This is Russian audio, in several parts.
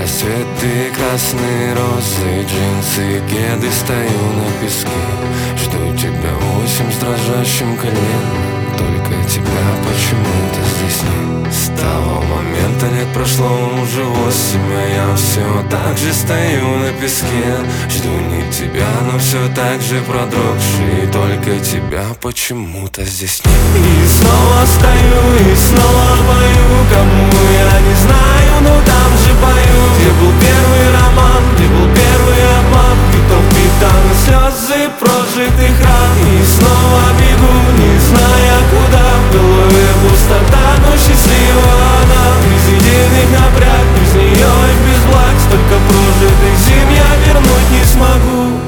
цветы, красные розы, джинсы, кеды. Стою на песке, жду тебя 8 с дрожащим коленом. Только тебя почему-то здесь нет. С того момента лет прошло уже 8, а я все так же стою на песке. Жду не тебя, но все так же продрогший. Только тебя почему-то здесь нет. И снова стою, и снова пою, кому я не знаю, но там же пою. Где был первый роман, где был первый обман, битов впитаны слезы прожитых ран. И снова бегу, не зная куда, в голове пустота, но счастлива она. Без единых напряг, без нее и без благ, столько прожитых зим я вернуть не смогу.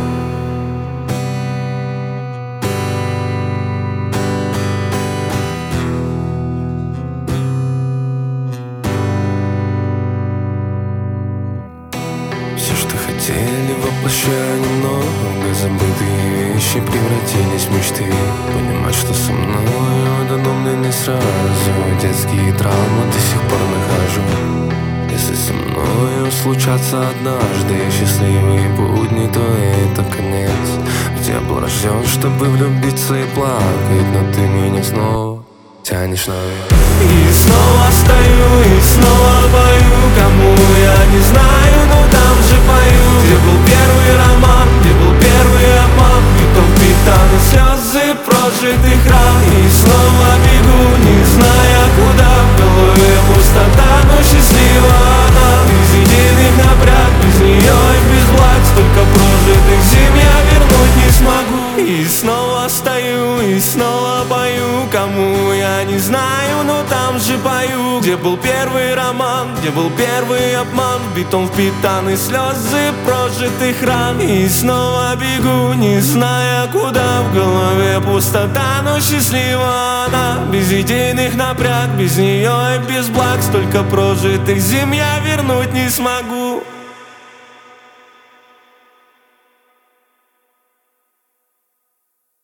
Все, что хотели, воплощая немного. Забытые вещи превратились в мечты. Понимать, что со мной дано мне не сразу. Детские травмы до сих пор нахожу. Если со мною случатся однажды счастливые будни, то это конец. Ведь я был рожден, чтобы влюбиться и плакать, но ты меня снова тянешь наверх. И снова стою, и снова пою, кому я не знаю, но там же пою. Где был первый роман, где был первый обман, битов впитаны слезы прожитых ран. И снова бегу, не зная куда, в голове пустота, но счастлива она. Без единых напряг, без нее и без благ, столько прожитых зим я вернуть не смогу. И снова стою, и снова пою, кому я не знаю, но там же пою. Где был первый роман, где был первый обман, битом впитаны слезы прожитых ран. И снова бегу, не зная куда, в голове пустота, но счастлива она. Без единых напряг, без нее и без благ, столько прожитых зим я вернуть не смогу.